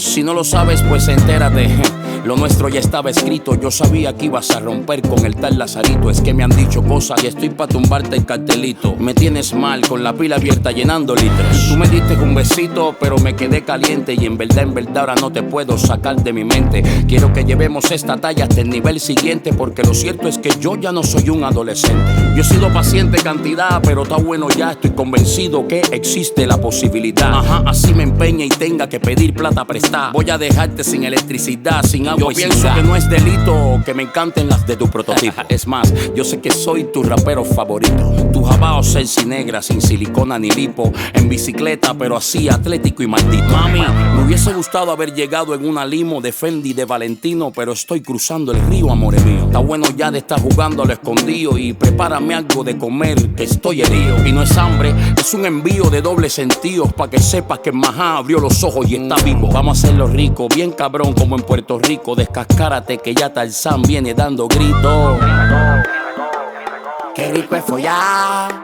Si no lo sabes, pues entérate. Lo nuestro ya estaba escrito. Yo sabía que ibas a romper con el tal Lazarito. Es que me han dicho cosas y estoy pa' tumbarte el cartelito. Me tienes mal, con la pila abierta llenando litros. Tú me diste un besito, pero me quedé caliente. Y en verdad ahora no te puedo sacar de mi mente. Quiero que llevemos esta talla hasta el nivel siguiente, porque lo cierto es que yo ya no soy un adolescente. Yo he sido paciente cantidad, pero está bueno ya. Estoy convencido que existe la posibilidad. Ajá, así me empeña y tenga que pedir plata prestada. Voy a dejarte sin electricidad, sin agua. Yo pienso que no es delito que me encanten las de tu prototipo. Es más, yo sé que soy tu rapero favorito. Tu jabao selfie negra, sin silicona ni lipo. En bicicleta, pero así atlético y maldito. Mami, me hubiese gustado haber llegado en una limo de Fendi de Valentino, pero estoy cruzando el río, amore mío. Está bueno ya de estar jugando a lo escondido. Y prepárame algo de comer, que estoy herido. Y no es hambre, es un envío de doble sentido, pa' que sepas que Majá abrió los ojos y está vivo. Vamos a hacerlo rico, bien cabrón como en Puerto Rico. Descascárate que ya Tarzán viene dando gritos. Qué rico es follar.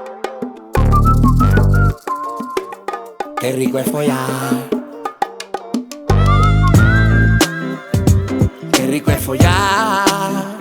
Qué rico es follar. Qué rico es follar.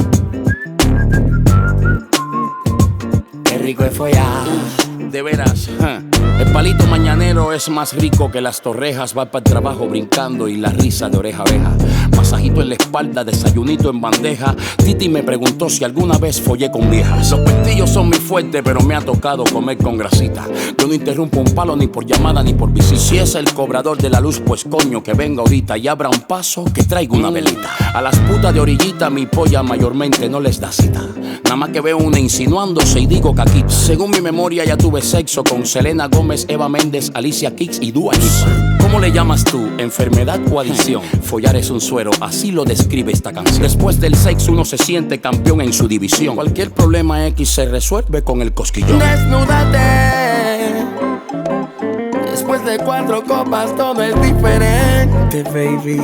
Qué rico es follar. De veras, el palito mañanero es más rico que las torrejas. Va para el trabajo brincando y la risa de oreja a oreja. Masajito en la espalda, desayunito en bandeja. Titi me preguntó si alguna vez follé con viejas. Los pestillos son muy fuertes, pero me ha tocado comer con grasita. Yo no interrumpo un palo ni por llamada ni por visita. Si es el cobrador de la luz, pues coño que venga ahorita y abra un paso que traiga una velita. A las putas de orillita mi polla mayormente no les da cita. Nada más que veo una insinuándose y digo caquita. Según mi memoria ya tuve sexo con Selena Gómez, Eva Méndez, Alicia Keys y Dua Lipa. ¿Cómo le llamas tú? ¿Enfermedad o adicción? Follar es un suero, así lo describe esta canción. Después del sexo uno se siente campeón en su división. Cualquier problema X se resuelve con el cosquillón. Desnúdate. Después de 4 copas todo es diferente, baby.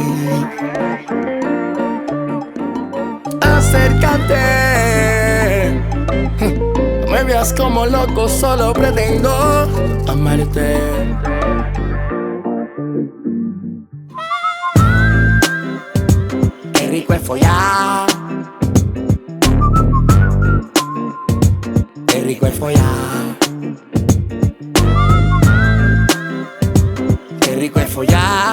Acércate. No me veas como loco, solo pretendo amarte. Qué rico es follar. Qué rico es follar. Qué rico es follar.